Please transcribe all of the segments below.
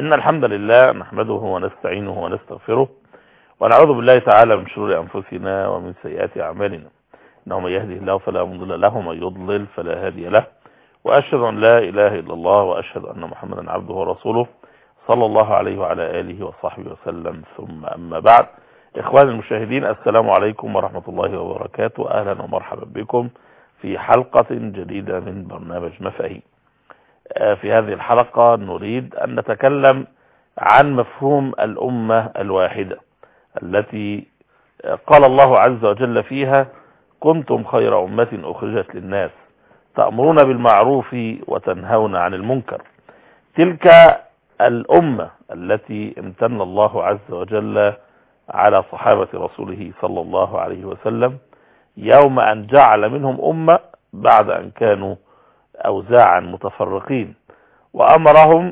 إن الحمد لله نحمده ونستعينه ونستغفره ونعوذ بالله تعالى من شرور أنفسنا ومن سيئات أعمالنا، إنه من يهده الله فلا مضل له ومن يضلل فلا هادي له، وأشهد أن لا إله إلا الله وأشهد أن محمدا عبده ورسوله صلى الله عليه وعلى آله وصحبه وسلم. ثم أما بعد، إخواني المشاهدين، السلام عليكم ورحمة الله وبركاته. أهلا ومرحبا بكم في حلقة جديدة من برنامج مفاهيم. في هذه الحلقة نريد أن نتكلم عن مفهوم الأمة الواحدة التي قال الله عز وجل فيها: كنتم خير أمة أخرجت للناس تأمرون بالمعروف وتنهون عن المنكر. تلك الأمة التي امتن الله عز وجل على صحابة رسوله صلى الله عليه وسلم يوم أن جعل منهم أمة بعد أن كانوا أوزاعا متفرقين، وأمرهم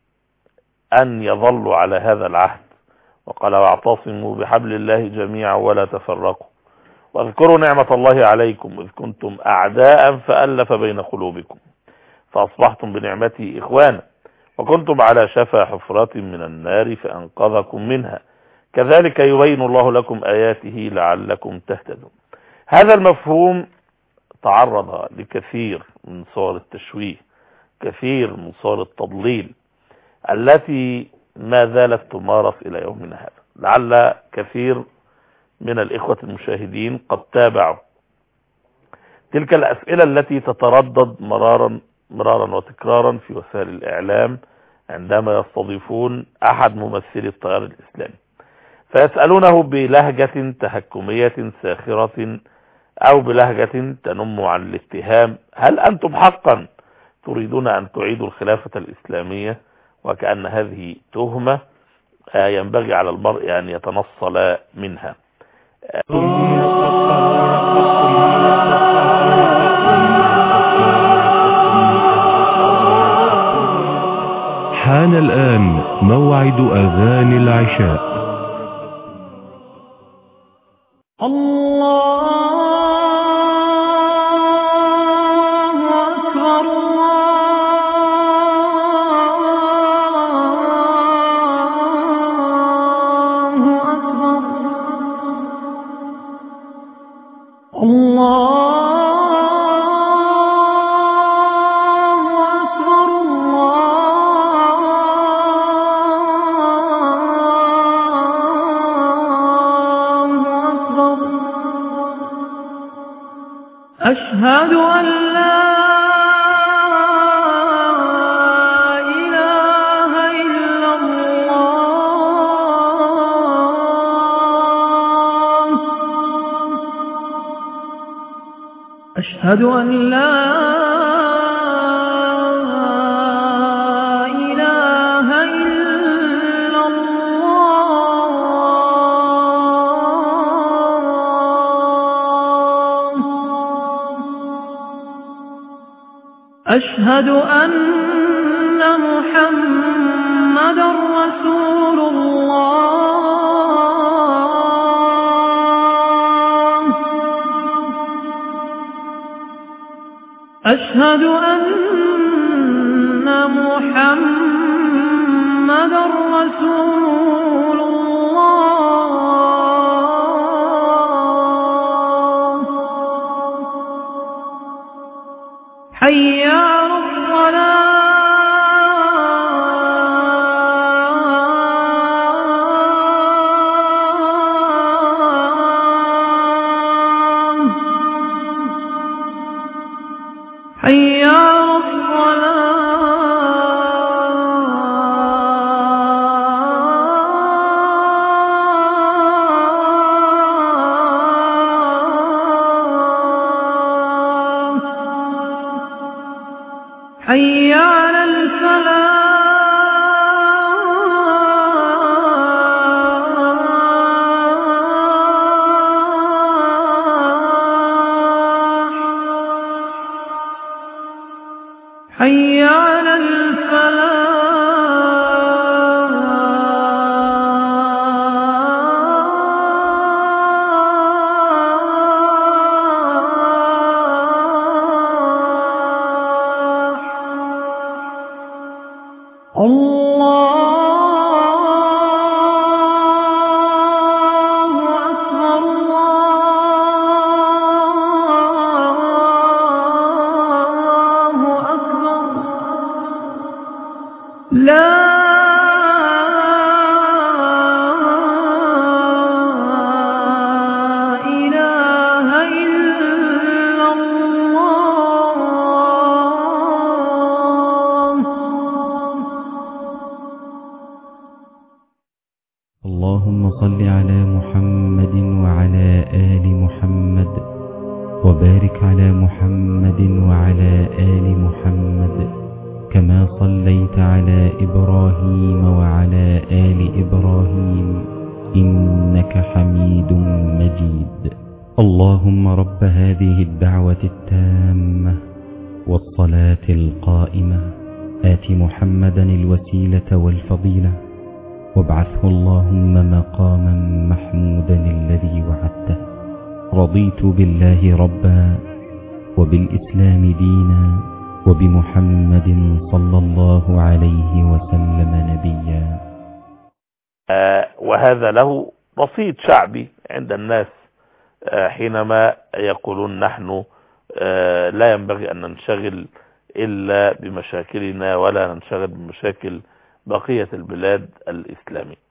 أن يظلوا على هذا العهد، وقال: واعتصموا بحبل الله جميعا ولا تفرقوا واذكروا نعمة الله عليكم إذ كنتم أعداء فألف بين قلوبكم فأصبحتم بنعمته إخوانا وكنتم على شفا حفرة من النار فأنقذكم منها كذلك يبين الله لكم آياته لعلكم تهتدون. هذا المفهوم تعرض لكثير من صور التشويه، كثير من صور التضليل التي ما زالت تمارس إلى يومنا هذا. لعل كثير من الإخوة المشاهدين قد تابعوا تلك الأسئلة التي تتردد مرارا وتكرارا في وسائل الإعلام عندما يستضيفون أحد ممثلي التيار الإسلامي، فيسألونه بلهجة تهكمية ساخرة أو بلهجة تنم عن الاتهام: هل أنتم حقا تريدون أن تعيدوا الخلافة الإسلامية؟ وكأن هذه تهمة ينبغي على المرء أن يتنصل منها. حان الآن موعد أذان العشاء. أشهد أن لا إله إلا الله. أشهد أن لا إله إلا الله. أشهد أن محمدا رسول الله. أشهد أن محمدا رسول الله. حي على الصلاة. حي على الصلاة. اللهم صل على محمد وعلى آل محمد وبارك على محمد وعلى آل محمد كما صليت على إبراهيم وعلى آل إبراهيم إنك حميد مجيد. اللهم رب هذه الدعوة التامة والصلاة القائمة آت محمدا الوسيلة والفضيلة وابعثه اللهم مقاما محمودا الذي وعدته. رضيت بالله ربا وبالإسلام دينا وبمحمد صلى الله عليه وسلم نبيا. وهذا له رصيد شعبي عند الناس حينما يقولون نحن لا ينبغي أن ننشغل إلا بمشاكلنا ولا ننشغل بمشاكل بقية البلاد الإسلامية.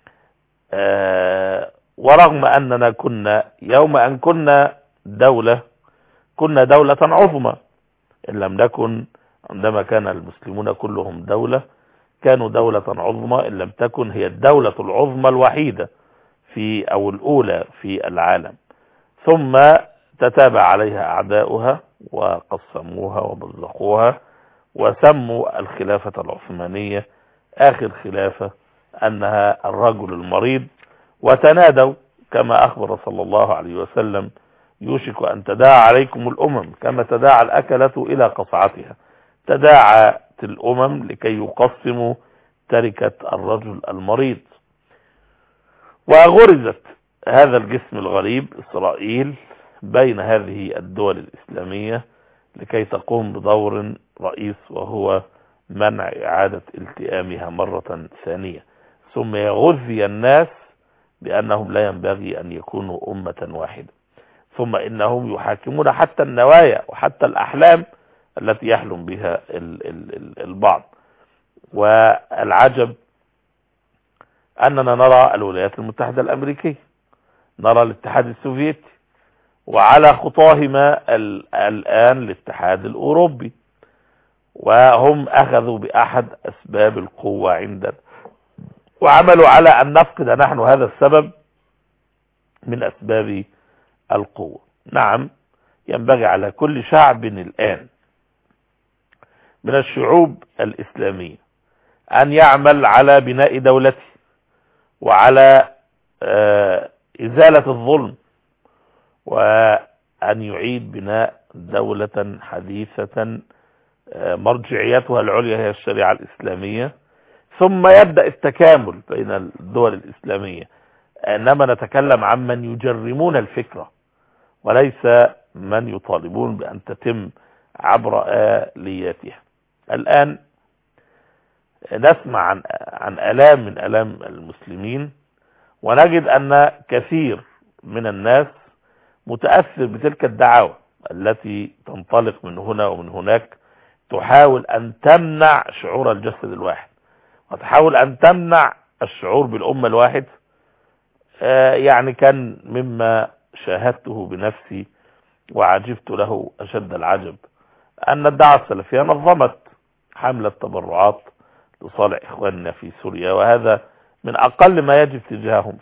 ورغم أننا كنا يوم أن كنا دولة عظمى، إن لم نكن عندما كان المسلمون كلهم دولة كانوا دولة عظمى، إن لم تكن هي الدولة العظمى الوحيدة أو الأولى في العالم، ثم تتابع عليها أعداؤها وقسموها ومزقوها وسموا الخلافة العثمانية آخر خلافة أنها الرجل المريض، وتنادوا كما أخبر صلى الله عليه وسلم يوشك أن تداعى عليكم الأمم كما تداعى الأكلة إلى قصعتها. تداعت الأمم لكي يقسموا تركة الرجل المريض، وغرزت هذا الجسم الغريب إسرائيل بين هذه الدول الإسلامية لكي تقوم بدور رئيس وهو منع إعادة التئامها مرة ثانية. ثم يغذي الناس بأنهم لا ينبغي أن يكونوا أمة واحدة، ثم إنهم يحاكمون حتى النوايا وحتى الأحلام التي يحلم بها البعض. والعجب أننا نرى الولايات المتحدة الأمريكية، نرى الاتحاد السوفيتي، وعلى خطاهما الآن الاتحاد الأوروبي، وهم أخذوا بأحد أسباب القوة عندنا وعملوا على أن نفقد نحن هذا السبب من أسباب القوة. نعم، ينبغي على كل شعب الآن من الشعوب الإسلامية أن يعمل على بناء دولته وعلى إزالة الظلم، وأن يعيد بناء دولة حديثة مرجعيتها العليا هي الشريعة الإسلامية، ثم يبدأ التكامل بين الدول الإسلامية. إنما نتكلم عن من يجرمون الفكرة وليس من يطالبون بأن تتم عبر آلياتها. الآن نسمع عن آلام من آلام المسلمين، ونجد أن كثير من الناس متأثر بتلك الدعاوى التي تنطلق من هنا ومن هناك، تحاول أن تمنع شعور الجسد الواحد وتحاول أن تمنع الشعور بالأمة الواحد. يعني كان مما شاهدته بنفسي وعجبت له أشد العجب أن الدعوة السلفية نظمت حملة تبرعات لصالح إخواننا في سوريا، وهذا من أقل ما يجب تجاههم.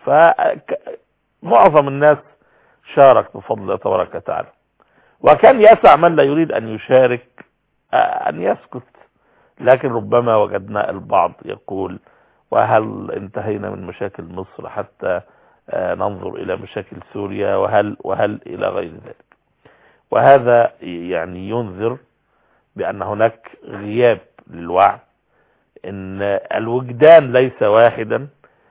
فمعظم الناس شارك بفضل الله تبارك وتعالى، وكان يسع من لا يريد أن يشارك أن يسكت. لكن ربما وجدنا البعض يقول وهل انتهينا من مشاكل مصر حتى ننظر إلى مشاكل سوريا، وهل إلى غير ذلك. وهذا يعني ينذر بأن هناك غياب للوعي، إن الوجدان ليس واحدا.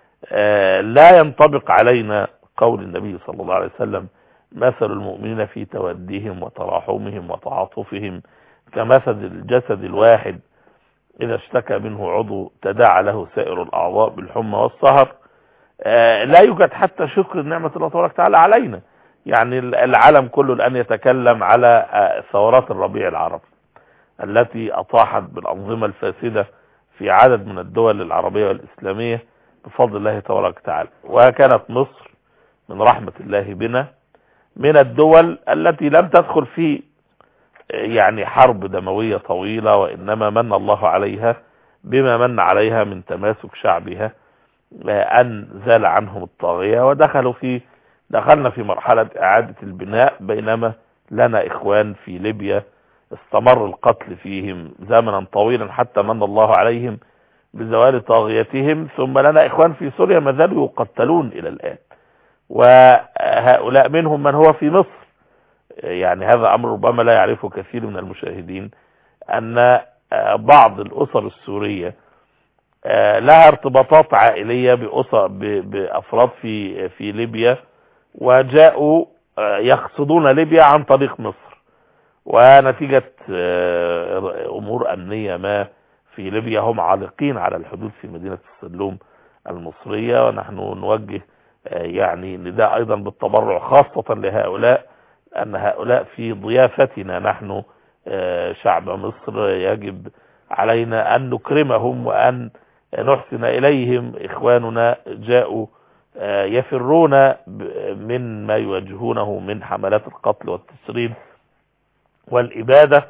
لا ينطبق علينا قول النبي صلى الله عليه وسلم مثل المؤمنين في توديهم وتراحمهم وتعاطفهم كمثل الجسد الواحد إذا اشتكى منه عضو تداعى له سائر الأعضاء بالحمى والسهر. لا يوجد حتى شكر نعمة الله تبارك وتعالى علينا. يعني العالم كله الآن يتكلم على ثورات الربيع العربي التي أطاحت بالأنظمة الفاسدة في عدد من الدول العربية والإسلامية بفضل الله تبارك وتعالى. وكانت مصر من رحمة الله بنا من الدول التي لم تدخل في يعني حرب دموية طويلة، وإنما من الله عليها بما من عليها من تماسك شعبها أن زال عنهم الطاغية دخلنا في مرحلة إعادة البناء، بينما لنا إخوان في ليبيا استمر القتل فيهم زمنا طويلا حتى من الله عليهم بزوال طاغيتهم، ثم لنا إخوان في سوريا ما زالوا يقتلون إلى الآن، وهؤلاء منهم من هو في مصر. يعني هذا أمر ربما لا يعرفه كثير من المشاهدين، أن بعض الأسر السورية لها ارتباطات عائلية بأفراد في ليبيا، وجاءوا يقصدون ليبيا عن طريق مصر، ونتيجة أمور أمنية ما في ليبيا هم عالقين على الحدود في مدينة السلوم المصرية. ونحن نوجه يعني نداء أيضا بالتبرع خاصة لهؤلاء، أن هؤلاء في ضيافتنا نحن شعب مصر، يجب علينا أن نكرمهم وأن نحسن إليهم. إخواننا جاءوا يفرون من ما يواجهونه من حملات القتل والتسريب والإبادة،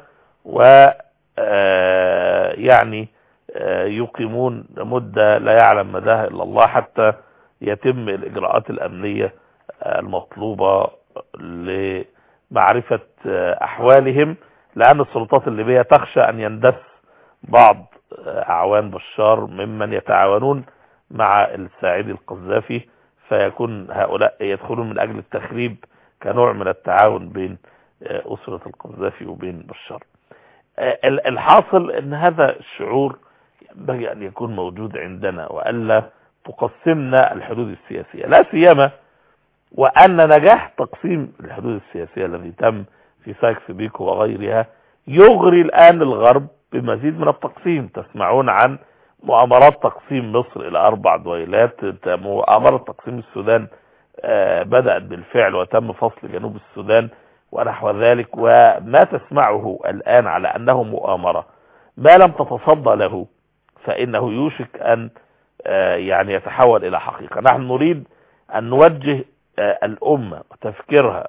ويعني يقيمون مدة لا يعلم مداها إلا الله حتى يتم الإجراءات الأمنية المطلوبة لمعرفة أحوالهم، لأن السلطات الليبية تخشى أن يندس بعض أعوان بشار ممن يتعاونون مع الساعدي القذافي، فيكون هؤلاء يدخلون من أجل التخريب كنوع من التعاون بين أسرة القذافي وبين بشار. الحاصل أن هذا الشعور ينبغي أن يكون موجود عندنا، وألا تقسمنا الحدود السياسية، لا سيما وأن نجاح تقسيم الحدود السياسية الذي تم في سايكس بيكو وغيرها يغري الآن الغرب بمزيد من التقسيم. تسمعون عن مؤامرات تقسيم مصر إلى 4 دويلات، مؤامرة تقسيم السودان بدأت بالفعل وتم فصل جنوب السودان ونحو ذلك، وما تسمعه الآن على أنه مؤامرة ما لم تتصدى له فإنه يوشك أن يعني يتحول إلى حقيقة. نحن نريد أن نوجه الأمة وتفكيرها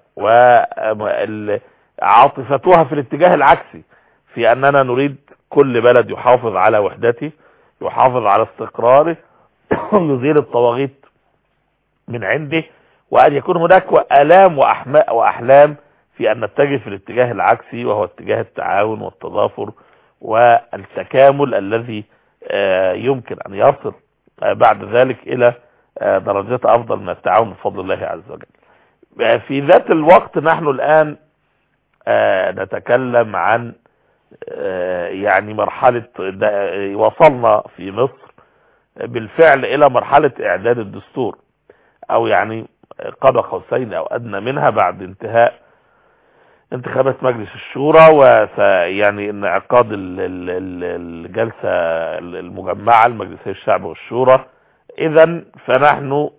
وعاطفتها في الاتجاه العكسي، في أننا نريد كل بلد يحافظ على وحدته، يحافظ على استقراره، يزيل الطواغيت من عنده، وأن يكون هناك آلام وأحلام في أن نتجه في الاتجاه العكسي، وهو اتجاه التعاون والتضافر والتكامل الذي يمكن أن يصل بعد ذلك إلى درجات أفضل من التعاون بفضل الله عز وجل. في ذات الوقت نحن الآن نتكلم عن يعني مرحلة، وصلنا في مصر بالفعل إلى مرحلة إعداد الدستور، أو يعني قاب قوسين أو أدنى منها بعد انتهاء انتخابات مجلس الشورى، ويعني انعقاد الجلسة المجمعة المجلسية الشعب والشورى. إذن فنحن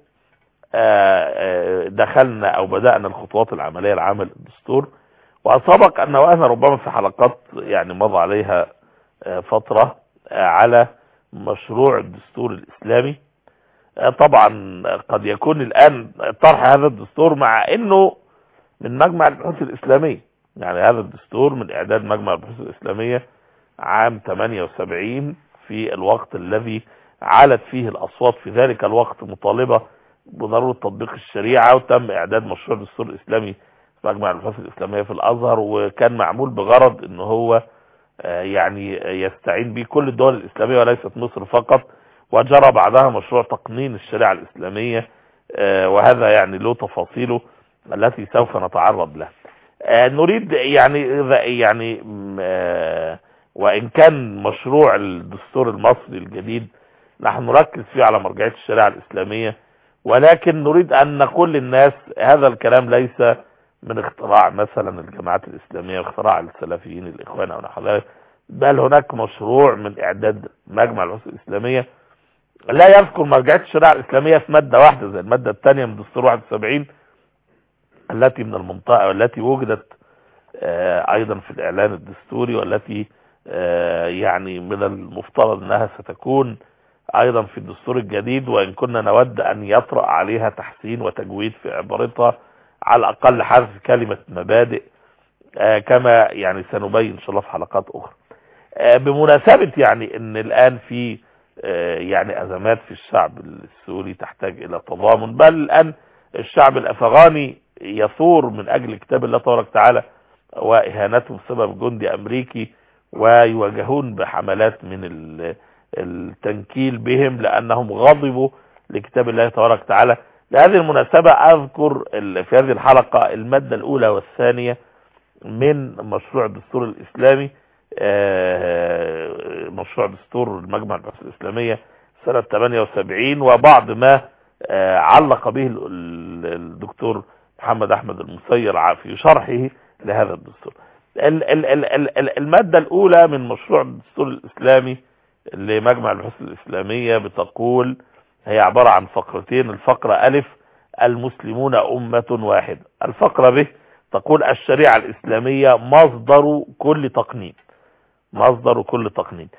دخلنا أو بدأنا الخطوات العملية العامة للدستور، وسبق أن وقفنا ربما في حلقات يعني مضى عليها فترة على مشروع الدستور الإسلامي. طبعا قد يكون الآن طرح هذا الدستور مع أنه من مجمع البحوث الإسلامية، يعني هذا الدستور من إعداد مجمع البحوث الإسلامية عام 78 في الوقت الذي علت فيه الأصوات في ذلك الوقت مطالبة بضرورة تطبيق الشريعة، وتم إعداد مشروع الدستور الإسلامي في مجمع البحوث الإسلامية في الأزهر، وكان معمول بغرض إنه هو يعني يستعين به كل الدول الإسلامية وليست مصر فقط، وجرى بعدها مشروع تقنين الشريعة الإسلامية، وهذا يعني له تفاصيله التي سوف نتعرض لها. نريد يعني وإن كان مشروع الدستور المصري الجديد نحن نركز فيه على مرجعية الشريعة الإسلامية، ولكن نريد أن نقول للناس هذا الكلام ليس من اختراع مثلا الجماعات الإسلامية واختراع السلفيين الإخوان أو نحو ذلك، بل هناك مشروع من إعداد مجمع البحوث الإسلامية لا يذكر مرجعية الشريعة الإسلامية في مادة واحدة زي المادة الثانية من دستور 71 التي من المنطقة، والتي وجدت أيضا في الإعلان الدستوري، والتي يعني من المفترض أنها ستكون أيضا في الدستور الجديد، وإن كنا نود أن يطرأ عليها تحسين وتجويد في عبارتها، على الأقل حذف كلمة مبادئ، كما يعني سنبين إن شاء الله في حلقات أخرى. بمناسبة يعني أن الآن في يعني أزمات في الشعب السوري تحتاج إلى تضامن، بل الآن الشعب الأفغاني يثور من أجل كتاب الله تبارك وتعالى وإهانته بسبب جندي أمريكي، ويواجهون بحملات من التنكيل بهم لأنهم غضبوا لكتاب الله تبارك وتعالى. لهذه المناسبة أذكر في هذه الحلقة المادة الأولى والثانية من مشروع الدستور الإسلامي، مشروع دستور المجمع البحوث الإسلامية سنة 78، وبعض ما علق به الدكتور محمد أحمد المسير في شرحه لهذا الدستور. المادة الأولى من مشروع الدستور الإسلامي لمجمع البحوث الإسلامية بتقول، هي عبارة عن فقرتين. الفقرة ألف: المسلمون أمة واحدة. الفقرة ب تقول: الشريعة الإسلامية مصدر كل تقنين. مصدر كل تقنين.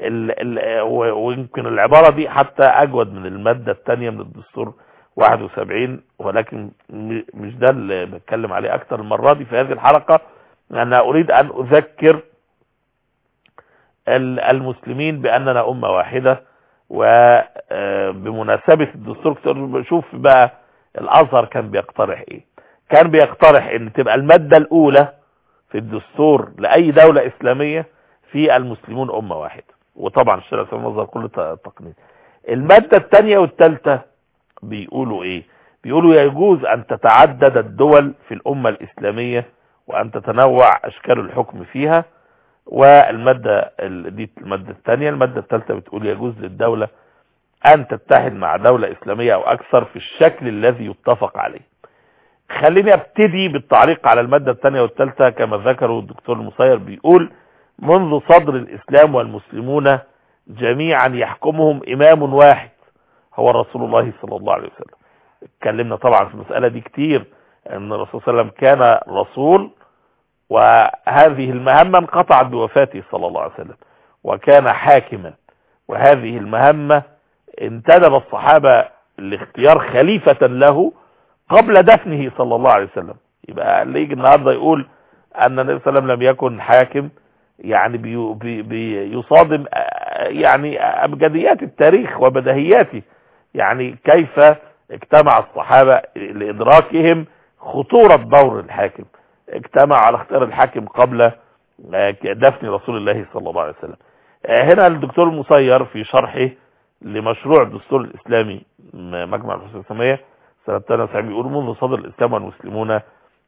ويمكن العبارة دي حتى أجود من المادة الثانية من الدستور 71، ولكن مش ده اللي بتكلم عليه أكتر المرة دي في هذه الحلقة. أنا أريد أن أذكر المسلمين بأننا أمة واحدة. وبمناسبة الدستور بشوف بقى الأزهر كان بيقترح إيه. كان بيقترح ان تبقى المادة الأولى في الدستور لأي دولة إسلامية في المسلمون أمة واحدة، وطبعا الشريعة الإسلامية مصدر كل تقنين. المادة الثانية والثالثة بيقولوا إيه؟ بيقولوا يجوز أن تتعدد الدول في الأمة الإسلامية وأن تتنوع أشكال الحكم فيها. والمادة دي المادة الثانية. المادة الثالثة بتقول يجوز للدولة أن تتحد مع دولة إسلامية أو أكثر في الشكل الذي يتفق عليه. خليني ابتدي بالتعليق على المادة الثانية والثالثة. كما ذكروا الدكتور المسير بيقول: منذ صدر الإسلام والمسلمون جميعا يحكمهم إمام واحد هو رسول الله صلى الله عليه وسلم. اتكلمنا طبعا في المسألة دي كتير، ان الرسول صلى الله عليه وسلم كان رسول، وهذه المهمة انقطعت بوفاته صلى الله عليه وسلم، وكان حاكما، وهذه المهمة انتدب الصحابة لاختيار خليفة له قبل دفنه صلى الله عليه وسلم. يبقى اللي يجي النهارده يقول ان النبي صلى الله عليه وسلم لم يكن حاكم، يعني بيصادم يعني ابجديات التاريخ وبديهياته. يعني كيف اجتمع الصحابة لادراكهم خطورة دور الحاكم، اجتمع على اختيار الحاكم قبل دفن رسول الله صلى الله عليه وسلم. هنا الدكتور المسير في شرحه لمشروع الدستور الإسلامي مجمع البحوث الإسلامية سنة 72 بيقول: منذ صدر الإسلام والمسلمون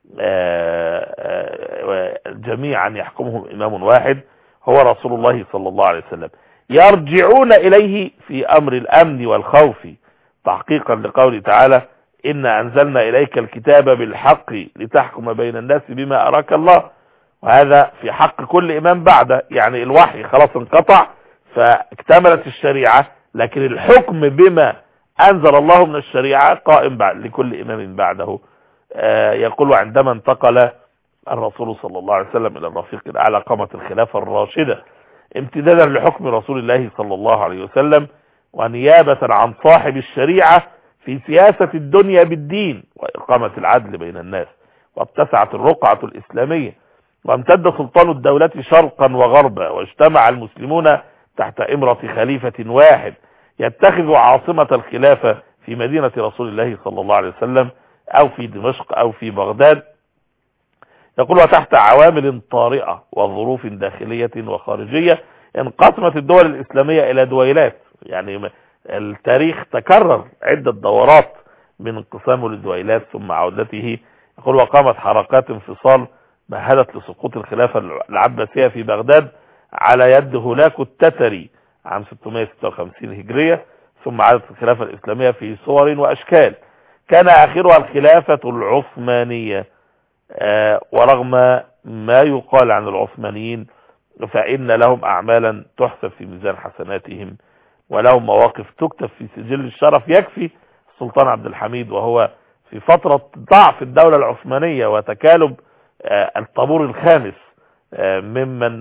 جميعا يحكمهم إمام واحد هو رسول الله صلى الله عليه وسلم، يرجعون إليه في أمر الأمن والخوف، تحقيقا لقوله تعالى: إنا أنزلنا إليك الكتاب بالحق لتحكم بين الناس بما أراك الله. وهذا في حق كل إمام بعده، يعني الوحي خلاص انقطع فاكتملت الشريعة، لكن الحكم بما أنزل الله من الشريعة قائم بعد لكل إمام بعده. يقول: عندما انتقل الرسول صلى الله عليه وسلم إلى الرفيق الأعلى قامت الخلافة الراشدة امتدادا لحكم رسول الله صلى الله عليه وسلم، ونيابة عن صاحب الشريعة في سياسة الدنيا بالدين وإقامة العدل بين الناس. واتسعت الرقعة الإسلامية وامتد سلطان الدولة شرقا وغربا، واجتمع المسلمون تحت إمرة خليفة واحد يتخذ عاصمة الخلافة في مدينة رسول الله صلى الله عليه وسلم أو في دمشق أو في بغداد. يقول: وتحت عوامل طارئة وظروف داخلية وخارجية انقسمت الدول الإسلامية إلى دويلات. يعني التاريخ تكرر عدة دورات من انقسامه للدويلات ثم عودته. يقول: وقامت حركات انفصال مهدت لسقوط الخلافة العباسية في بغداد على يد هولاكو التتري عام 656 هجرية، ثم عادت الخلافة الإسلامية في صور وأشكال كان آخرها الخلافة العثمانية. ورغم ما يقال عن العثمانيين فإن لهم أعمالا تحسب في ميزان حسناتهم، ولهم مواقف تكتب في سجل الشرف. يكفي السلطان عبد الحميد وهو في فترة ضعف الدولة العثمانية وتكالب الطابور الخامس ممن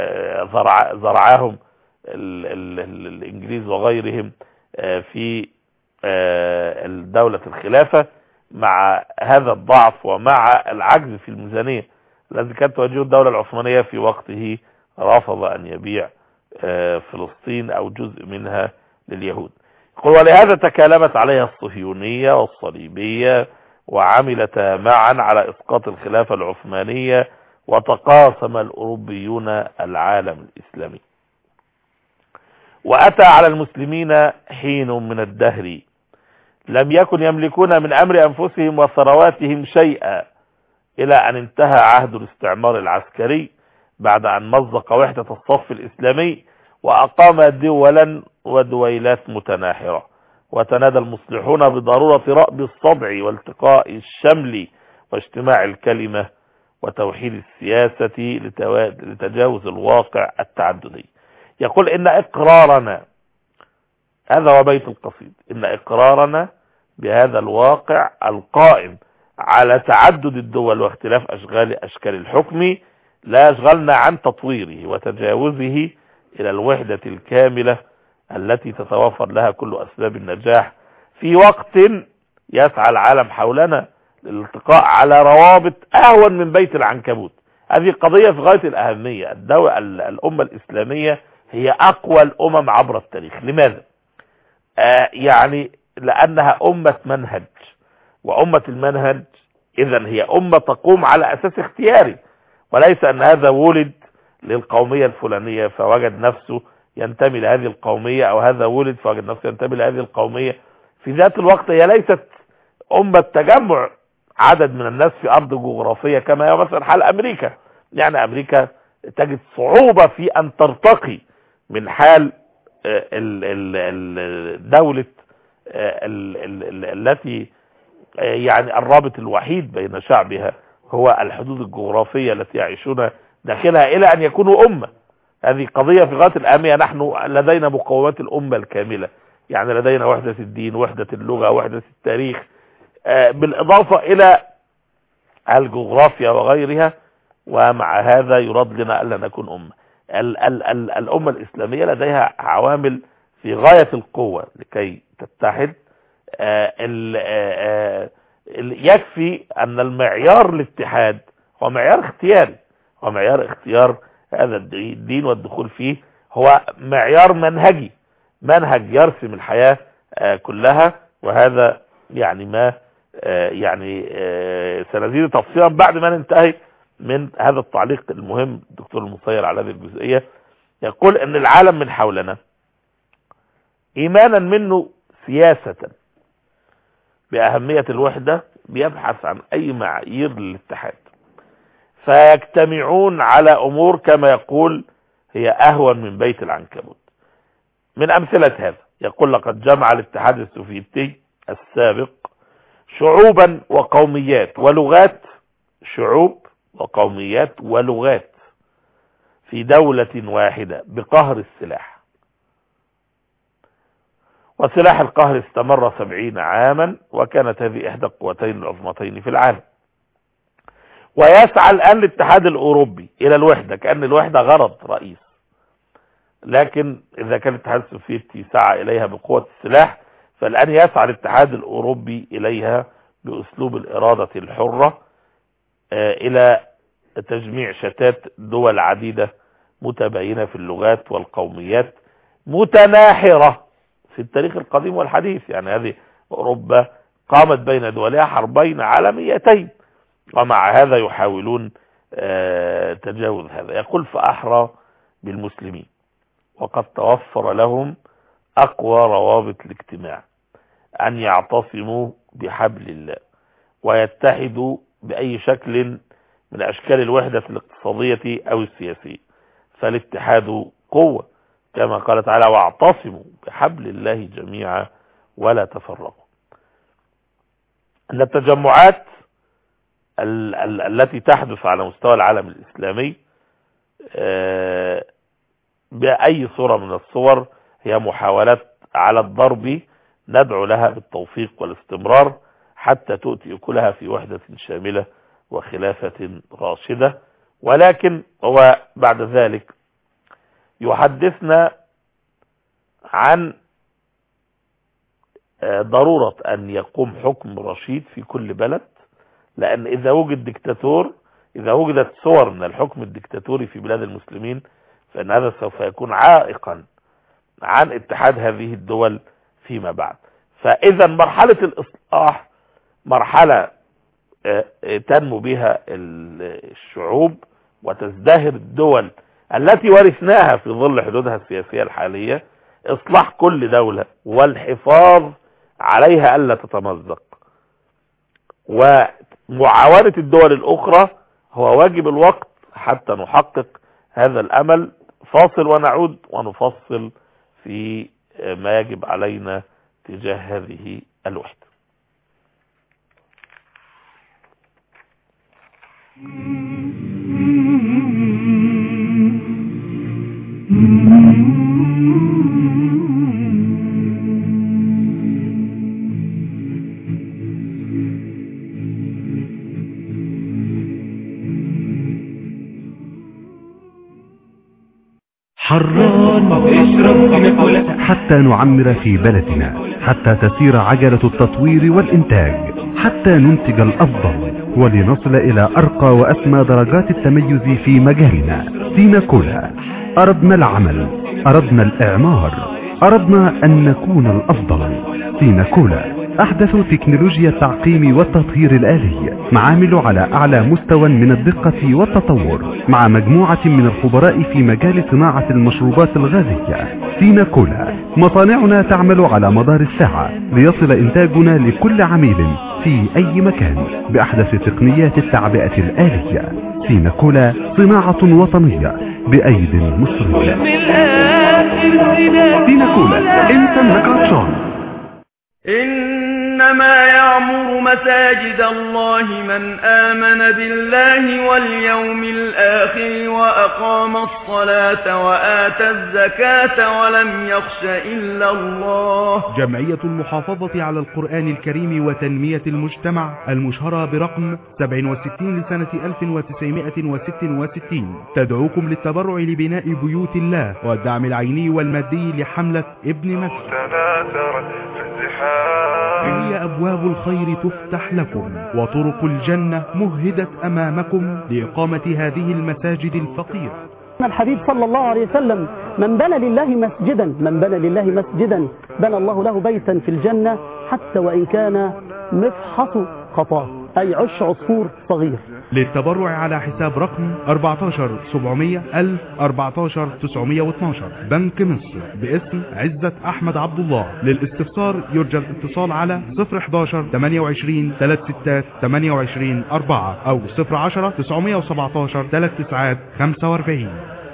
زرعاهم الإنجليز وغيرهم في الدولة الخلافة، مع هذا الضعف ومع العجز في الميزانية الذي كانت تواجهه الدولة العثمانية في وقته، رفض أن يبيع فلسطين أو جزء منها لليهود. يقول ولهذا تكالبت عليها الصهيونية والصليبية وعملتا معا على إسقاط الخلافة العثمانية، وتقاسم الأوروبيون العالم الإسلامي. وأتى على المسلمين حين من الدهر لم يكن يملكون من أمر أنفسهم وثرواتهم شيئا، إلى أن انتهى عهد الاستعمار العسكري بعد أن مزق وحدة الصف الإسلامي وأقام دولا ودويلات متناحرة. وتنادى المصلحون بضرورة رأب الصدع والتقاء الشمل واجتماع الكلمة وتوحيد السياسة لتجاوز الواقع التعددي. يقول إن إقرارنا، هذا هو بيت القصيد، إن إقرارنا بهذا الواقع القائم على تعدد الدول واختلاف أشكال الحكم لا يشغلنا عن تطويره وتجاوزه إلى الوحدة الكاملة التي تتوفر لها كل أسباب النجاح في وقت يسعى العالم حولنا للالتقاء على روابط أهون من بيت العنكبوت. هذه قضية في غاية الأهمية. الأمة الإسلامية هي أقوى الأمم عبر التاريخ. لماذا؟ يعني لأنها أمة منهج، وأمة المنهج إذن هي أمة تقوم على أساس اختياري، وليس أن هذا ولد للقومية الفلانية فوجد نفسه ينتمي لهذه القومية، أو هذا ولد فوجد نفسه ينتمي لهذه القومية. في ذات الوقت هي ليست أمة تجمع عدد من الناس في أرض جغرافية كما هي مثلا حال أمريكا. يعني أمريكا تجد صعوبة في أن ترتقي من حال الدولة التي يعني الرابط الوحيد بين شعبها هو الحدود الجغرافية التي يعيشون داخلها، إلى أن يكونوا أمة. هذه قضية في غاية الأهمية. نحن لدينا مقومات الأمة الكاملة، يعني لدينا وحدة الدين، وحدة اللغة، وحدة التاريخ، بالإضافة إلى الجغرافيا وغيرها. ومع هذا يراد لنا ألا نكون أمة. الأمة الإسلامية لديها عوامل في غاية القوة لكي تتحد. يكفي أن المعيار الاتحاد هو معيار اختياري، ومعيار اختيار هذا الدين والدخول فيه هو معيار منهجي، منهج يرسم الحياة كلها. وهذا يعني ما يعني سنزيد تفصيلا بعد ما ننتهي من هذا التعليق المهم الدكتور المصير على هذه الجزئية. يقول ان العالم من حولنا ايمانا منه سياسة بأهمية الوحدة بيبحث عن اي معايير للاتحاد، فيجتمعون على امور كما يقول هي اهون من بيت العنكبوت. من امثلة هذا يقول لقد جمع الاتحاد السوفيتي السابق شعوبا وقوميات ولغات، شعوب وقوميات ولغات في دولة واحدة بقهر السلاح، وسلاح القهر استمر 70 عاما، وكانت هذه إحدى القوتين العظمتين في العالم. ويسعى الآن الاتحاد الأوروبي إلى الوحدة، كأن الوحدة غرض رئيس، لكن إذا كان الاتحاد السوفيتي سعى إليها بقوة السلاح، فالآن يسعى الاتحاد الأوروبي إليها بأسلوب الإرادة الحرة، إلى تجميع شتات دول عديدة متباينة في اللغات والقوميات متناحرة في التاريخ القديم والحديث. يعني هذه أوروبا قامت بين دولها حربين عالميتين، ومع هذا يحاولون تجاوز هذا. يقول فأحرى بالمسلمين وقد توفر لهم أقوى روابط الاجتماع أن يعتصموا بحبل الله ويتحدوا بأي شكل من أشكال الوحدة الاقتصادية أو السياسية، فالاتحاد قوة كما قال تعالى واعتصموا بحبل الله جميعا ولا تفرقوا. أن التجمعات التي تحدث على مستوى العالم الإسلامي بأي صورة من الصور هي محاولات على الضرب ندعو لها بالتوفيق والاستمرار حتى تؤتي أكلها في وحدة شاملة وخلافة راشدة. ولكن هو بعد ذلك يحدثنا عن ضرورة أن يقوم حكم رشيد في كل بلد، لأن إذا وجد ديكتاتور، إذا وجدت صور من الحكم الديكتاتوري في بلاد المسلمين، فإن هذا سوف يكون عائقا عن اتحاد هذه الدول فيما بعد. فإذا مرحلة الإصلاح مرحلة تنمو بها الشعوب وتزدهر الدول التي ورثناها في ظل حدودها السياسية الحالية، إصلاح كل دولة والحفاظ عليها ألا تتمزق، ومعاونة الدول الأخرى هو واجب الوقت حتى نحقق هذا الأمل. فاصل ونعود ونفصل في ما يجب علينا تجاه هذه الوحدة. حران حتى نعمر في بلدنا، حتى تسير عجلة التطوير والإنتاج، حتى ننتج الأفضل ولنصل إلى أرقى وأسمى درجات التميز في مجالنا. سيناكولا، أردنا العمل، أردنا الإعمار، أردنا أن نكون الأفضل. سيناكولا أحدث تكنولوجيا التعقيم والتطهير الآلي، معامل على أعلى مستوى من الدقة والتطور، مع مجموعة من الخبراء في مجال صناعة المشروبات الغازية. سيناكولا مصانعنا تعمل على مدار الساعة ليصل إنتاجنا لكل عميل في أي مكان بأحدث تقنيات التعبئة الآلية. سيناكولا صناعة وطنية بأيد مصرية. سيناكولا، انت النكاتشون. إنما يعمر مساجد الله من آمن بالله واليوم الآخر وأقام الصلاة وآتى الزكاة ولم يخش إلا الله. جمعية المحافظة على القرآن الكريم وتنمية المجتمع المشهرة برقم 67 لسنة 1966 تدعوكم للتبرع لبناء بيوت الله والدعم العيني والمادي لحملة ابن مسجد. هي أبواب الخير تفتح لكم وطرق الجنة مهدت أمامكم لإقامة هذه المساجد الفقيرة. الحبيب صلى الله عليه وسلم: من بنى لله مسجدا بنى الله له بيتا في الجنة حتى وإن كان مفحص خطاه، أي عش عصفور صغير. للتبرع على حساب رقم 14-700-1000-14-912 بنك مصر باسم عزت أحمد عبد الله. للاستفسار يرجى الاتصال على 011-28-36-28-4 أو 010-917-3945.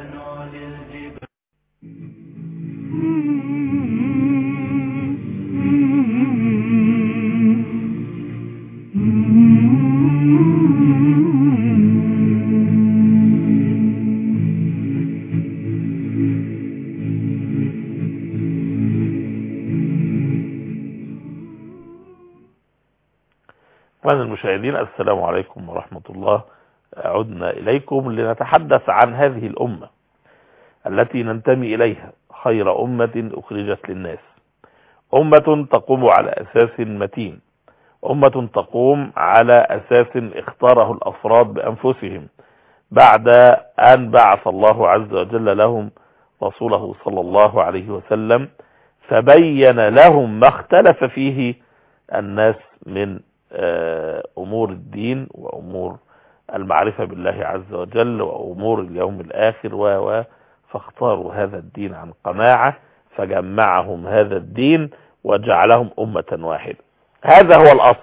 أخواني المشاهدين، السلام عليكم ورحمة الله. عدنا إليكم لنتحدث عن هذه الأمة التي ننتمي إليها، خير أمة أخرجت للناس، أمة تقوم على أساس متين، أمة تقوم على أساس اختاره الأفراد بأنفسهم بعد أن بعث الله عز وجل لهم رسوله صلى الله عليه وسلم، فبين لهم ما اختلف فيه الناس من أمور الدين وأمور المعرفة بالله عز وجل وأمور اليوم الآخر فاختاروا هذا الدين عن قناعة، فجمعهم هذا الدين وجعلهم أمة واحدة. هذا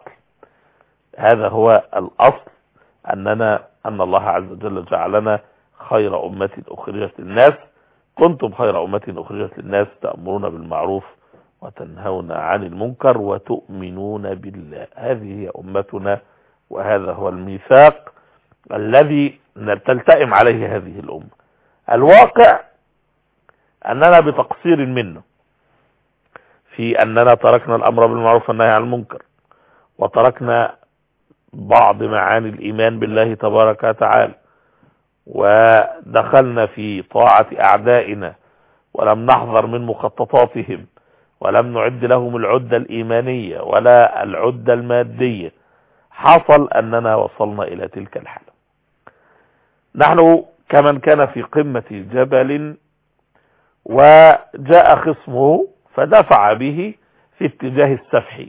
هو الأصل أن الله عز وجل جعلنا خير أمة أخرجت للناس. كنتم خير أمة أخرجت للناس تأمرون بالمعروف وتنهون عن المنكر وتؤمنون بالله. هذه هي أمتنا، وهذا هو الميثاق الذي تلتئم عليه هذه الأمة. الواقع أننا بتقصير منا في أننا تركنا الأمر بالمعروف والنهي عن المنكر، وتركنا بعض معاني الإيمان بالله تبارك وتعالى، ودخلنا في طاعة أعدائنا ولم نحذر من مخططاتهم، ولم نعد لهم العدة الإيمانية ولا العدة المادية. حصل أننا وصلنا إلى تلك الحالة. نحن كمن كان في قمة جبل وجاء خصمه فدفع به في اتجاه السفح،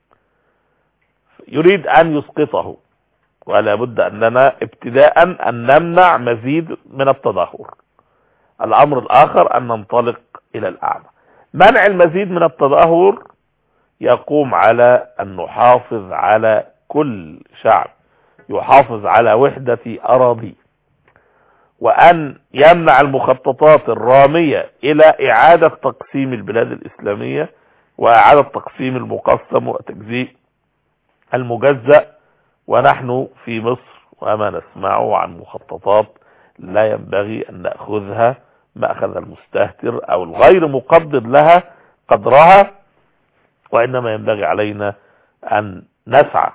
يريد أن يسقطه، ولا بد أننا ابتداء أن نمنع مزيد من التدهور. الأمر الآخر أن ننطلق إلى الأعلى. منع المزيد من التدهور يقوم على أن نحافظ على كل شعب يحافظ على وحدة أراضي، وأن يمنع المخططات الرامية إلى إعادة تقسيم البلاد الإسلامية وإعادة تقسيم المقسم وتجزيء المجزأ. ونحن في مصر وما نسمعه عن مخططات لا ينبغي أن نأخذها مأخذ المستهتر أو الغير مقدر لها قدرها، وإنما ينبغي علينا أن نسعى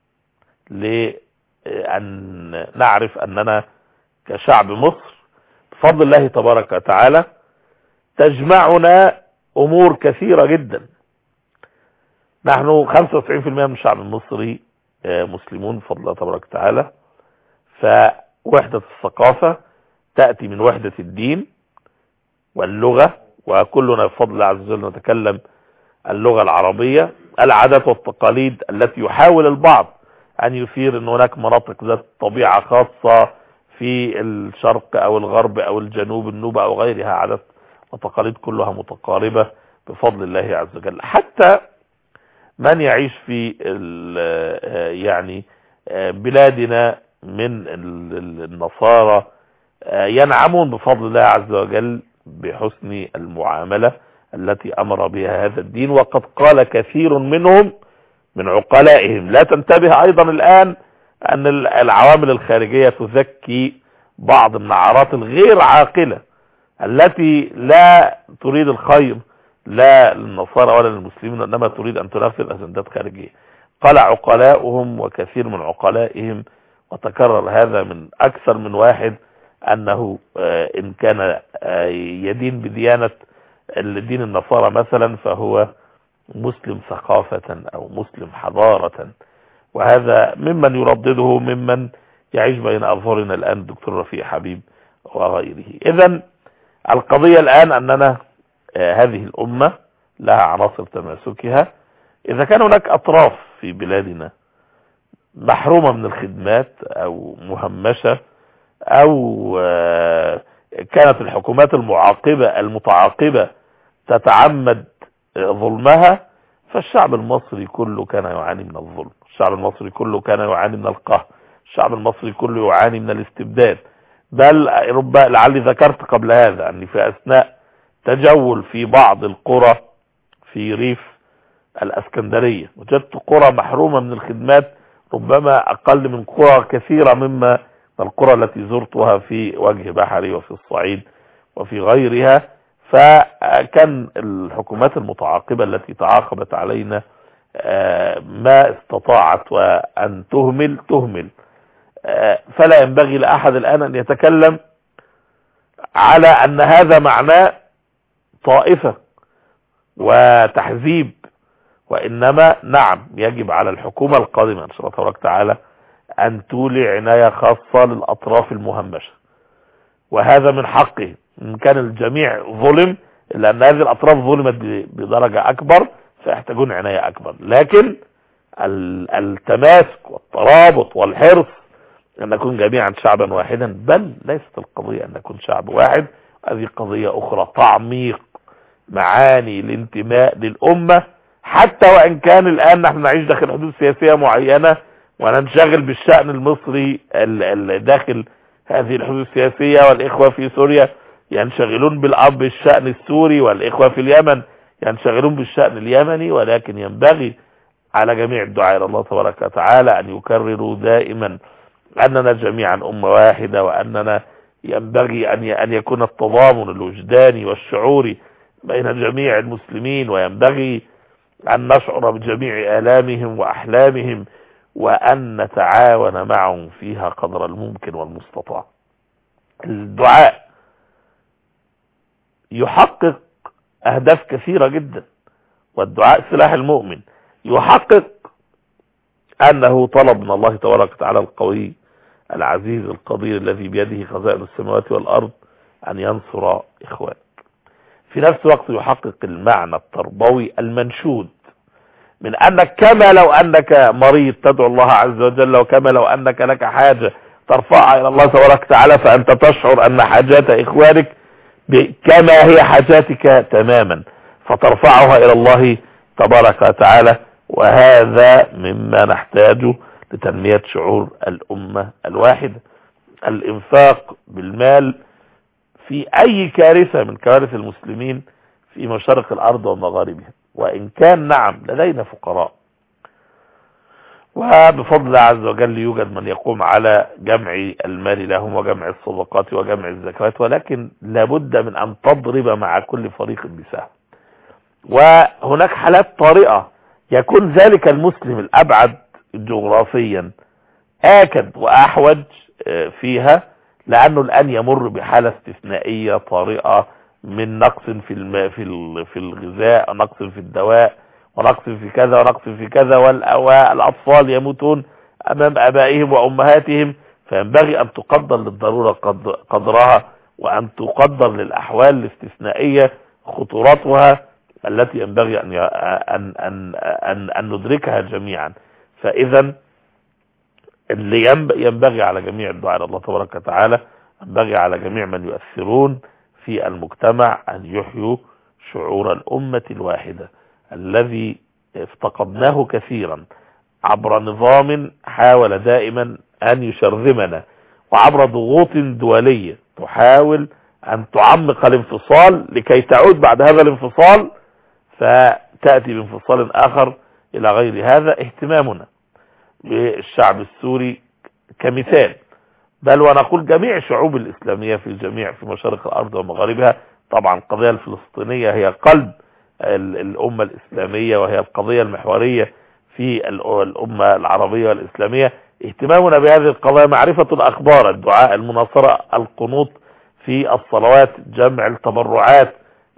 لأن نعرف أننا كشعب مصر بفضل الله تبارك وتعالى تجمعنا أمور كثيرة جدا. نحن 95% من الشعب المصري مسلمون بفضل الله تبارك وتعالى، فوحدة الثقافة تأتي من وحدة الدين واللغة، وكلنا بفضل الله عز وجل نتكلم اللغة العربية. العادات والتقاليد التي يحاول البعض أن يثير أن هناك مناطق ذات طبيعة خاصة في الشرق أو الغرب أو الجنوب، النوبة أو غيرها، عادات وتقاليد كلها متقاربة بفضل الله عز وجل. حتى من يعيش في يعني بلادنا من النصارى ينعمون بفضل الله عز وجل بحسن المعاملة التي أمر بها هذا الدين. وقد قال كثير منهم من عقلائهم، لا تنتبه أيضا الآن أن العوامل الخارجية تزكي بعض النعرات الغير عاقلة التي لا تريد الخير لا للنصارى ولا للمسلمين، إنما تريد أن تنفذ أجندات خارجية. قال عقلاؤهم وكثير من عقلائهم، وتكرر هذا من أكثر من واحد، أنه إن كان يدين بديانة الدين النصارى مثلا فهو مسلم ثقافة أو مسلم حضارة. وهذا ممن يردده ممن يعيش بين أظهرنا الآن الدكتور رفيق حبيب وغيره. إذن القضية الآن أننا هذه الأمة لها عناصر تماسكها. إذا كان هناك أطراف في بلادنا محرومة من الخدمات أو مهمشة أو كانت الحكومات المتعاقبة تتعمد ظلمها، فالشعب المصري كله كان يعاني من الظلم، الشعب المصري كله كان يعاني من القهر، الشعب المصري كله يعاني من الاستبداد. بل لعلي ذكرت قبل هذا أني في أثناء تجول في بعض القرى في ريف الأسكندرية وجدت قرى محرومة من الخدمات ربما أقل من قرى كثيرة مما القرى التي زرتها في وجه بحري وفي الصعيد وفي غيرها. فكان الحكومات المتعاقبة التي تعاقبت علينا ما استطاعت وأن تهمل. فلا ينبغي لأحد الآن أن يتكلم على أن هذا معناه طائفة وتحزيب، وإنما نعم يجب على الحكومة القادمة إن شاء الله تبارك وتعالى أن تولي عناية خاصة للأطراف المهمشة، وهذا من حقه. إن كان الجميع ظلم إلا أن هذه الأطراف ظلمت بدرجة أكبر فيحتاجون عناية أكبر. لكن التماسك والترابط والحرص أن نكون جميعا شعبا واحدا، بل ليست القضية أن نكون شعب واحد، هذه قضية أخرى، تعميق معاني الانتماء للأمة. حتى وإن كان الآن نحن نعيش داخل حدود سياسية معينة وننشغل بالشأن المصري داخل هذه الحدود السياسية، والإخوة في سوريا ينشغلون بالشأن السوري، والإخوة في اليمن ينشغلون بالشأن اليمني، ولكن ينبغي على جميع الدعاء إلى الله تبارك وتعالى أن يكرروا دائما أننا جميعا أمة واحدة، وأننا ينبغي أن يكون التضامن الوجداني والشعوري بين جميع المسلمين، وينبغي أن نشعر بجميع آلامهم وأحلامهم، وأن نتعاون معهم فيها قدر الممكن والمستطاع. الدعاء يحقق أهداف كثيرة جدا، والدعاء سلاح المؤمن. يحقق أنه طلب من الله تبارك وتعالى القوي العزيز القدير الذي بيده خزائن السماوات والأرض أن ينصر إخوانك. في نفس الوقت يحقق المعنى التربوي المنشود من أنك كما لو أنك مريض تدعو الله عز وجل، وكما لو أنك لك حاجة ترفعها إلى الله تبارك وتعالى، فأنت تشعر أن حاجات إخوانك كما هي حاجاتك تماما، فترفعها إلى الله تبارك وتعالى. وهذا مما نحتاجه لتنمية شعور الأمة الواحدة. الإنفاق بالمال في أي كارثة من كوارث المسلمين في مشارق الأرض ومغاربها، وإن كان نعم لدينا فقراء، وبفضل الله عز وجل يوجد من يقوم على جمع المال لهم وجمع الصدقات وجمع الزكوات، ولكن لابد من أن تضرب مع كل فريق بسهم. وهناك حالات طارئة يكون ذلك المسلم الأبعد جغرافيا آكد وأحوج فيها، لأنه الآن يمر بحالة استثنائية طارئة من نقص في الغذاء، ونقص في الدواء، ونقص في كذا ونقص في كذا، والأطفال يموتون أمام أبائهم وأمهاتهم. فينبغي أن تقدر للضرورة قدرها، وأن تقدر للأحوال الاستثنائية خطورتها التي ينبغي أن ندركها جميعا. فإذا اللي ينبغي على جميع الدعاء إلى الله تبارك وتعالى، ينبغي على جميع من يؤثرون في المجتمع أن يحيوا شعور الأمة الواحدة الذي افتقدناه كثيرا عبر نظام حاول دائما أن يشرذمنا، وعبر ضغوط دولية تحاول أن تعمق الانفصال لكي تعود بعد هذا الانفصال فتأتي بانفصال آخر إلى غير هذا. اهتمامنا بالشعب السوري كمثال، بل ونقول جميع الشعوب الإسلامية في مشارق الأرض ومغاربها. طبعا القضية الفلسطينية هي قلب الأمة الإسلامية، وهي القضية المحورية في الأمة العربية والإسلامية. اهتمامنا بهذه القضايا، معرفة الأخبار، الدعاء، المناصرة، القنوط في الصلوات، جمع التبرعات،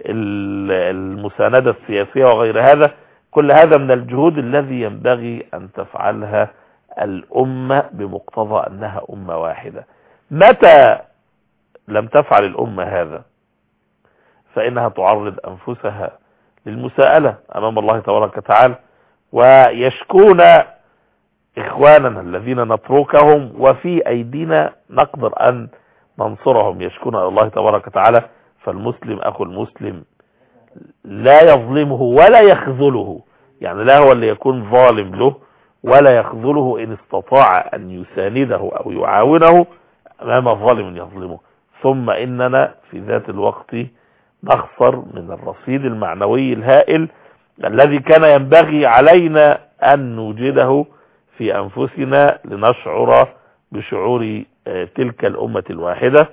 المساندة السياسية وغير هذا، كل هذا من الجهود الذي ينبغي أن تفعلها الأمة بمقتضى أنها أمة واحدة. متى لم تفعل الأمة هذا فإنها تعرض أنفسها للمساءلة أمام الله تبارك وتعالى، ويشكون إخواننا الذين نتركهم وفي أيدينا نقدر أن ننصرهم، يشكون إلى الله تبارك وتعالى. فالمسلم أخو المسلم لا يظلمه ولا يخذله، يعني لا هو اللي يكون ظالم له ولا يخذله إن استطاع أن يسانده أو يعاونه أمام الظالم يظلمه. ثم إننا في ذات الوقت نخسر من الرصيد المعنوي الهائل الذي كان ينبغي علينا أن نوجده في أنفسنا لنشعر بشعور تلك الأمة الواحدة.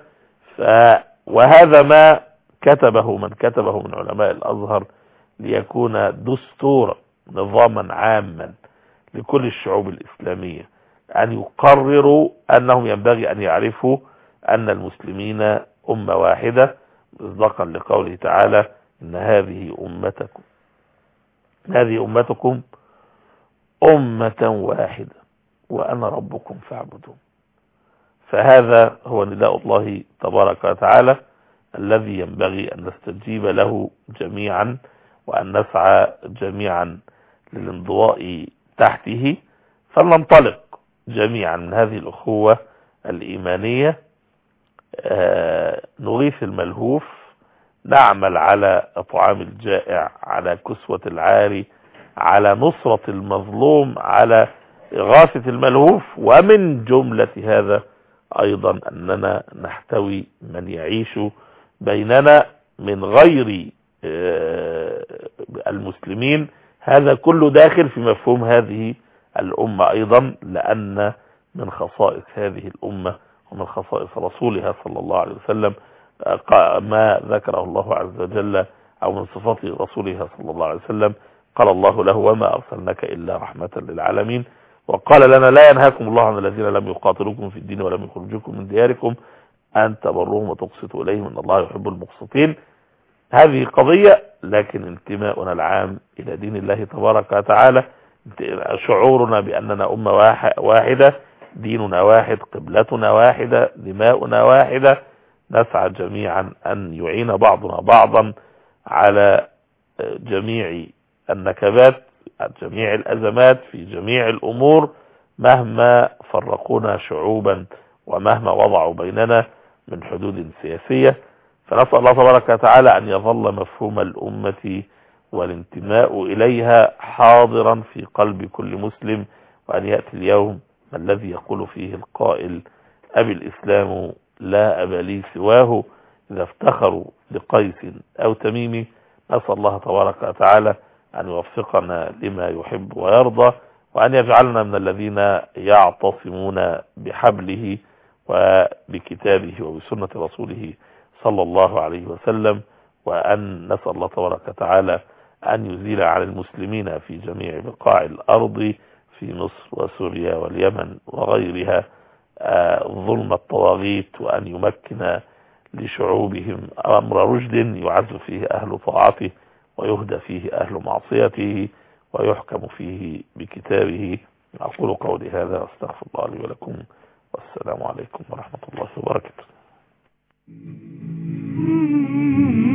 وهذا ما كتبه من كتبه من علماء الأزهر ليكون دستورا، نظاما عاما لكل الشعوب الإسلامية، أن يقرروا أنهم ينبغي أن يعرفوا أن المسلمين أمة واحدة، مصداقا لقوله تعالى: إن هذه أمتكم أمة واحدة وأنا ربكم فاعبدون. فهذا هو نداء الله تبارك وتعالى الذي ينبغي أن نستجيب له جميعا، وأن نسعى جميعا للانضواء تحته. فلننطلق جميعا من هذه الأخوة الإيمانية، نغيث الملهوف، نعمل على إطعام الجائع، على كسوة العاري، على نصرة المظلوم، على إغاثة الملهوف. ومن جملة هذا أيضا أننا نحتوي من يعيش بيننا من غير المسلمين. هذا كله داخل في مفهوم هذه الأمة أيضا، لأن من خصائص هذه الأمة ومن خصائص رسولها صلى الله عليه وسلم ما ذكره الله عز وجل، أو من صفات رسولها صلى الله عليه وسلم. قال الله له: وما أرسلناك إلا رحمة للعالمين. وقال لنا: لا ينهاكم الله عن الذين لم يقاتلوكم في الدين ولم يخرجوكم من دياركم أن تبروهم وتقسطوا إليهم إن الله يحب المقسطين. هذه قضية، لكن انتماؤنا العام إلى دين الله تبارك وتعالى، شعورنا بأننا أمة واحدة، ديننا واحد، قبلتنا واحدة، دماؤنا واحدة. نسعى جميعا أن يعين بعضنا بعضا على جميع النكبات، جميع الأزمات في جميع الأمور، مهما فرقونا شعوبا ومهما وضعوا بيننا من حدود سياسية. فنسأل الله تبارك وتعالى أن يظل مفهوم الأمة والانتماء إليها حاضرا في قلب كل مسلم، وأن يأتي اليوم الذي يقول فيه القائل: أبي الإسلام لا أبا لي سواه، إذا افتخروا بقيس أو تميم. نسأل الله تبارك وتعالى أن يوفقنا لما يحب ويرضى، وأن يجعلنا من الذين يعتصمون بحبله وبكتابه وبسنة رسوله صلى الله عليه وسلم، وأن نسأل الله تبارك وتعالى أن يزيل عن المسلمين في جميع بقاع الأرض في مصر وسوريا واليمن وغيرها ظلم الطواغيت، وأن يمكن لشعوبهم أمر رشد يعز فيه أهل طاعته ويهدى فيه أهل معصيته ويحكم فيه بكتابه. أقول قولي هذا، أستغفر الله لي ولكم، والسلام عليكم ورحمة الله وبركاته.